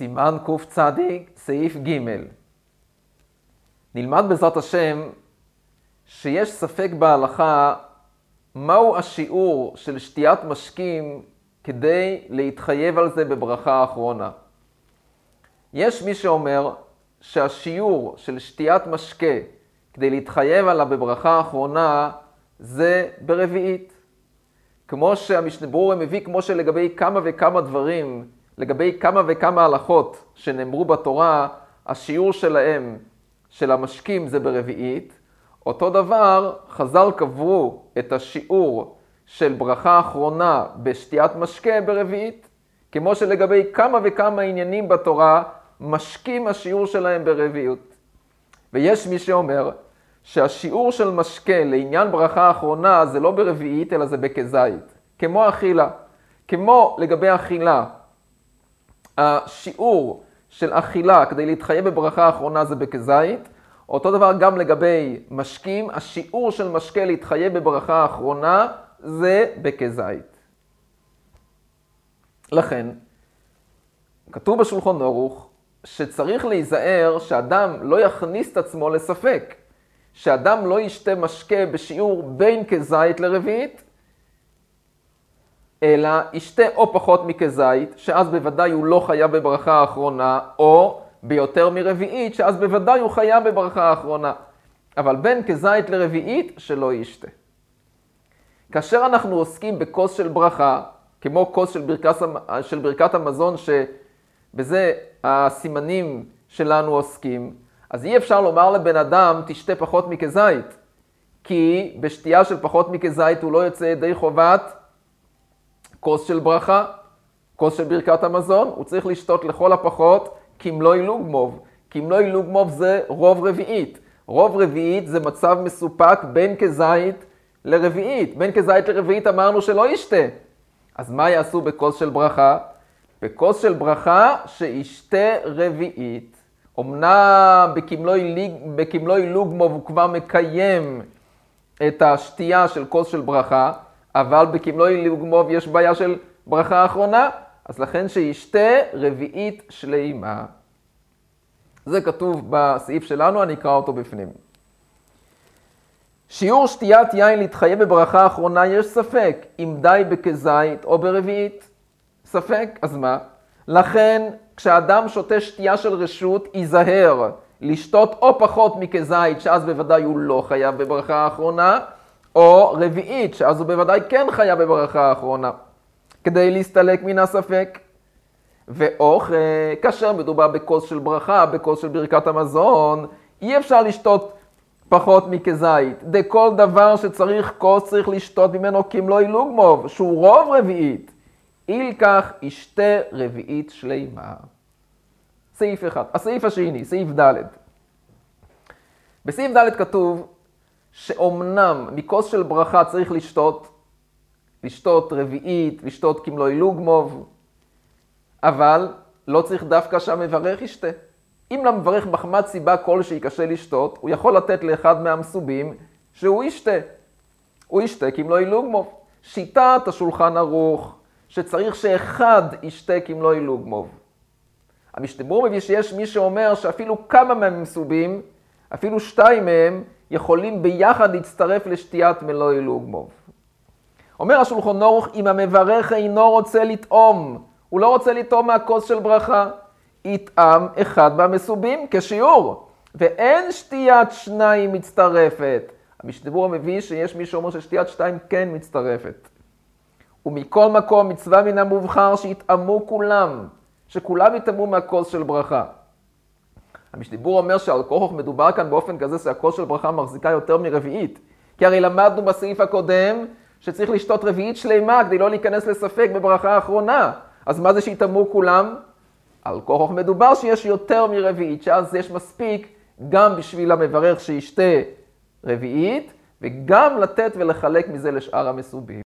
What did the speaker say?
סימן קצ"ד, סעיף ג'. נלמד בעזרת השם שיש ספק בהלכה מהו השיעור של שתיית משקים כדי להתחייב על זה בברכה האחרונה. יש מי שאומר שהשיעור של שתיית משקה כדי להתחייב עליו בברכה האחרונה זה ברביעית. כמו שהמשנה ברורה מביא, כמו שלגבי כמה וכמה דברים, לגבי כמה וכמה הלכות שנאמרו בתורה, השיעור שלהם, של המשקים, זה ברביעית. אותו דבר, חז"ל קבעו את השיעור של ברכה האחרונה בשתיית משקה ברביעית, כמו שלגבי כמה וכמה עניינים בתורה, משקים השיעור שלהם ברביעיות. ויש מי שאומר שהשיעור של משקה לעניין ברכה האחרונה זה לא ברביעית, אלא זה בכזית. כמו אכילה. כמו לגבי אכילה, השיעור של אכילה כדי להתחייב בברכה האחרונה זה בכזית. אותו דבר גם לגבי משקים, השיעור של משקה להתחייב בברכה האחרונה זה בכזית. לכן, כתוב בשולחן ערוך שצריך להיזהר שאדם לא יכניס את עצמו לספק, שאדם לא ישתה משקה בשיעור בין כזית לרביעית, אלא ישתה או פחות מכזית, שאז בוודאי הוא לא חייב בברכה האחרונה, או ביותר מרביעית, שאז בוודאי הוא חייב בברכה האחרונה. אבל בין כזית לרביעית, שלא ישתה. כאשר אנחנו עוסקים בכוס של ברכה, כמו כוס של ברכת המזון, שבזה הסימנים שלנו עוסקים, אז אי אפשר לומר לבן אדם, תשתה פחות מכזית, כי בשתייה של פחות מכזית הוא לא יוצא ידי חובת כוס של ברכה, כוס של ברכת המזון, הוא צריך לשתות לכל הפחות כמלוא לוגמוב. כמלוא לוגמוב זה רוב רביעית. רוב רביעית זה מצב מסופק בין כזית לרביעית. בין כזית לרביעית אמרנו שלא ישתה. אז מה יעשו בכוס של ברכה? בכוס של ברכה שישתה רביעית. אמנם בכמלוא לוגמוב הוא כבר מקיים את השתייה של כוס של ברכה, אבל בכמלוא לוגמוב יש בעיה של ברכה האחרונה, אז לכן שישתה רביעית שלמה. זה כתוב בסעיף שלנו, אני אקרא אותו בפנים. שיעור שתיית יין להתחייב בברכה האחרונה יש ספק, אם די בכזית או ברביעית. ספק, אז מה? לכן כשאדם שותה שתייה של רשות, ייזהר לשתות או פחות מכזית, שאז בוודאי הוא לא חייב בברכה האחרונה, או רביעית, שאז הוא בוודאי כן חייב בברכה האחרונה, כדי להסתלק מן הספק. ואוכל, כאשר מדובר בכוס של ברכה, בכוס של ברכת המזון, אי אפשר לשתות פחות מכזית. דכל דבר שצריך כוס צריך לשתות ממנו כמלוא לוגמוב, שהוא רוב רביעית. אילכך ישתה רביעית שלמה. סעיף אחד. הסעיף השני, סעיף ד'. בסעיף ד' כתוב שאומנם מכוס של ברכה צריך לשתות רביעית, לשתות כמלוא לוגמוב, אבל לא צריך דווקא שהמברך ישתה. אם למברך מחמת סיבה כלשהי קשה לשתות, הוא יכול לתת לאחד מהמסובים שהוא ישתה. הוא ישתה כמלוא לוגמוב. שיטת השולחן ערוך שצריך שאחד ישתה כמלוא לוגמוב. המשנה ברורה מביא שיש מי שאומר שאפילו כמה מהמסובים, אפילו 2 מהם, יכולים ביחד להצטרף לשתיית מלוא לוגמוב. אומר השולחן ערוך, אם המברך אינו רוצה לטעום, הוא לא רוצה לטעום מהכוס של ברכה, יטעם אחד מהמסובים כשיעור, ואין שתיית 2 מצטרפת. המשנה ברורה מביא שיש מי שאומר ששתיית 2 כן מצטרפת. ומכל מקום מצווה מן המובחר שיטעמו כולם, שכולם יטעמו מהכוס של ברכה. המשנה ברורה אומר שעל כורח מדובר כאן באופן כזה שהכוס של ברכה מחזיקה יותר מרביעית. כי הרי למדנו בסעיף הקודם שצריך לשתות רביעית שלמה כדי לא להיכנס לספק בברכה האחרונה. אז מה זה שיטעמו כולם? על כורח מדובר שיש יותר מרביעית, שאז יש מספיק גם בשביל המברך שישתה רביעית, וגם לתת ולחלק מזה לשאר המסובים.